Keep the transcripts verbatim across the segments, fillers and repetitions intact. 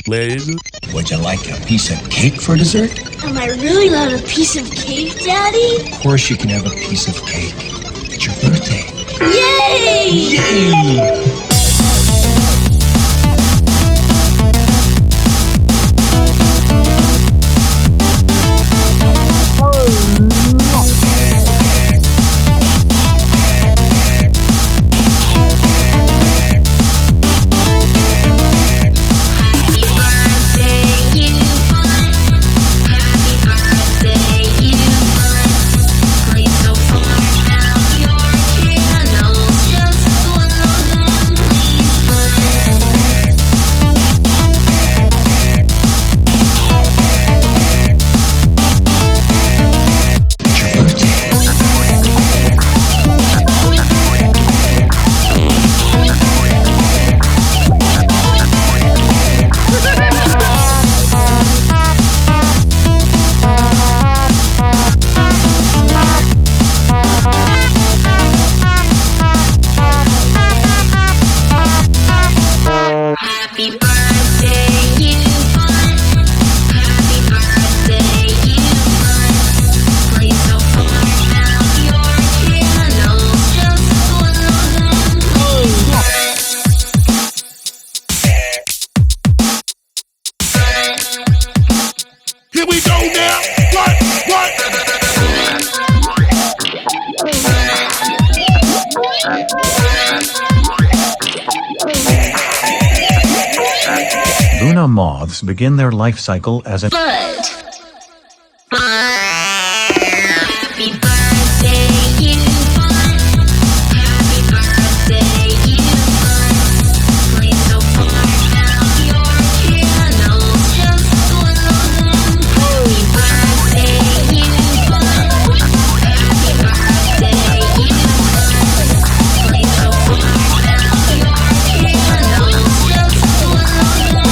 please. Would you like a piece of cake for dessert? Am I really allowed a piece of cake, Daddy? Of course you can have a piece of cake. It's your birthday. Yay! Yay! Here we go now. What? What? Luna moths begin their life cycle as a Bud. Happy birthday, you bud. Happy birthday, you bud. Please don't burn out your candles, just one of them. Happy birthday, you bud. Happy birthday, you bud. Please don't burn out your candles, just one of them.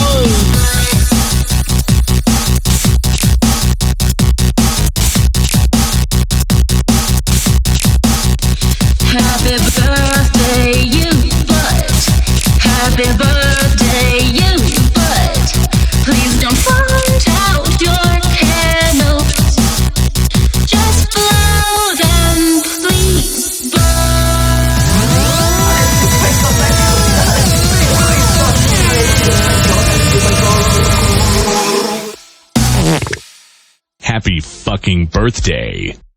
Happy birthday, you bud. Happy birthday, you bud. Please don't burn out your candles. Just blow them, please, Happy fucking birthday.